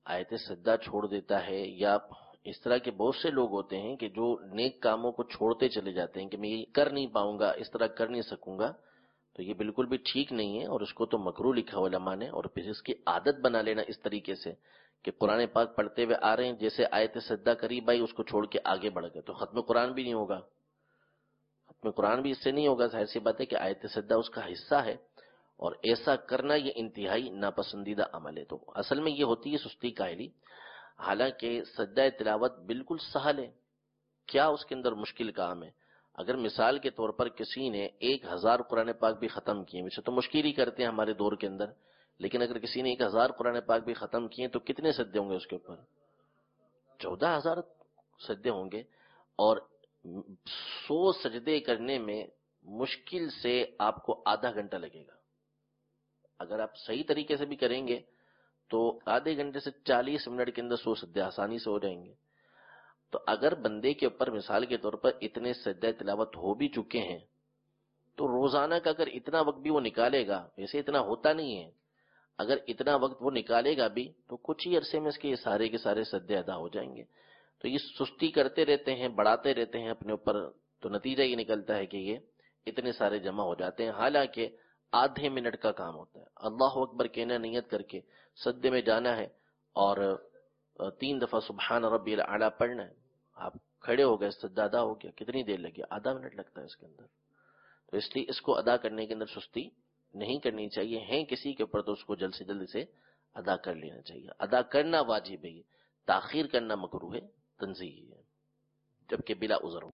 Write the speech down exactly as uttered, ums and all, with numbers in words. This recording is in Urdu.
آیت سجدہ چھوڑ دیتا ہے، یا اس طرح کے بہت سے لوگ ہوتے ہیں کہ جو نیک کاموں کو چھوڑتے چلے جاتے ہیں کہ میں یہ کر نہیں پاؤں گا، اس طرح کر نہیں سکوں گا، تو یہ بالکل بھی ٹھیک نہیں ہے، اور اس کو تو مکروہ لکھا علماء نے، اور پھر اس کی عادت بنا لینا اس طریقے سے کہ قرآن پاک پڑھتے ہوئے آ رہے ہیں، جیسے آیت سجدہ قریب آئی اس کو چھوڑ کے آگے بڑھ گئے، تو ختم قرآن بھی نہیں ہوگا، ختم قرآن بھی اس سے نہیں ہوگا۔ ظاہر سی بات ہے کہ آیت سجدہ اس کا حصہ ہے، اور ایسا کرنا یہ انتہائی ناپسندیدہ عمل ہے۔ تو اصل میں یہ ہوتی ہے سستی کاہلی، حالانکہ سجدہ تلاوت بالکل سہل ہے، کیا اس کے اندر مشکل کام ہے؟ اگر مثال کے طور پر کسی نے ایک ہزار قرآن پاک بھی ختم کیے، ویسے تو مشکل ہی کرتے ہیں ہمارے دور کے اندر، لیکن اگر کسی نے ایک ہزار قرآن پاک بھی ختم کیے تو کتنے سجدے ہوں گے اس کے اوپر؟ چودہ ہزار سجدے ہوں گے، اور سو سجدے کرنے میں مشکل سے آپ کو آدھا گھنٹہ لگے گا۔ اگر آپ صحیح طریقے سے بھی کریں گے تو آدھے گھنٹے سے چالیس منٹ کے اندر سو سجدے آسانی سے ہو جائیں گے۔ تو اگر بندے کے اوپر مثال کے طور پر اتنے سجدہ تلاوت ہو بھی چکے ہیں تو روزانہ کا اگر اتنا وقت بھی وہ نکالے گا، ویسے اتنا ہوتا نہیں ہے، اگر اتنا وقت وہ نکالے گا بھی تو کچھ ہی عرصے میں اس کے سارے کے سارے سجدے ادا ہو جائیں گے۔ تو یہ سستی کرتے رہتے ہیں، بڑھاتے رہتے ہیں اپنے اوپر، تو نتیجہ یہ نکلتا ہے کہ یہ اتنے سارے جمع ہو جاتے ہیں، حالانکہ آدھے منٹ کا کام ہوتا ہے۔ اللہ اکبر کہنا نیت کر کے سجدے میں جانا ہے، اور تین دفعہ سبحان ربی الاعلیٰ پڑھنا ہے، آپ کھڑے ہو گئے، سجدہ ادا ہو گیا، کتنی دیر لگی؟ آدھا منٹ لگتا ہے اس کے اندر۔ تو اس لیے اس کو ادا کرنے کے اندر سستی نہیں کرنی چاہیے، ہیں کسی کے اوپر تو اس کو جلد سے جلد سے ادا کر لینا چاہیے۔ ادا کرنا واجب ہے، تاخیر کرنا مکروہ ہے، تنزیہی ہے، جبکہ بلا عذر ہو۔